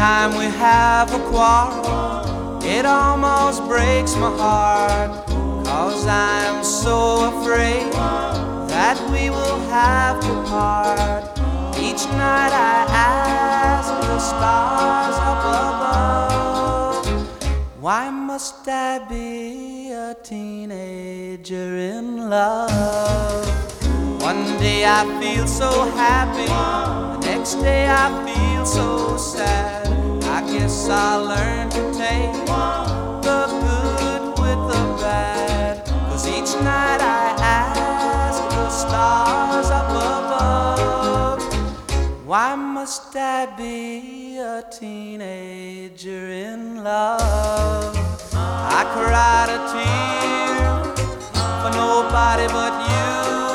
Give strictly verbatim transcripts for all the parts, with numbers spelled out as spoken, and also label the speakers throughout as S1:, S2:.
S1: time we have a quarrel, it almost breaks my heart, 'cause I'm so afraid that we will have to part. Each night I ask the stars up above, why must I be a teenager in love? One day I feel so happy, the next day I feel so sad. I guess I'll learn to take the good with the bad, 'cause each night I ask the stars up above, why must I be a teenager in love? I cried a tear for nobody but you.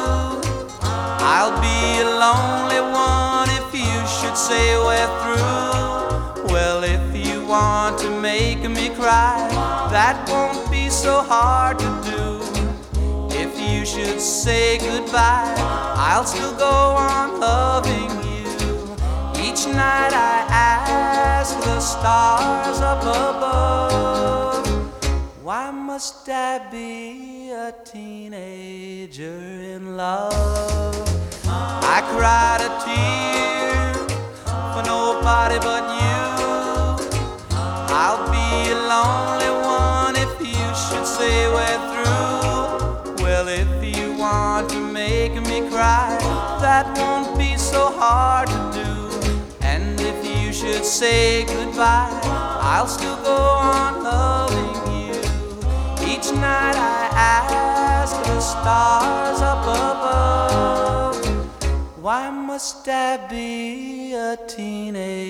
S1: I'll be a lonely one if you should say we're through. Well, if you want to make me cry, that won't be so hard to do. If you should say goodbye, I'll still go on loving you. Each night I ask the stars up above, why must I be a teenager in love? I cried a tear for nobody but you. I'll be a lonely one if you should say we're through. Well, if you want to make me cry, that won't be so hard to do. And if you should say goodbye, I'll still go on loving you. Each night I ask the stars up above, why must I be a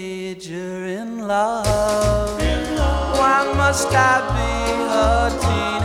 S1: teenager in love? Why must I be a teenager?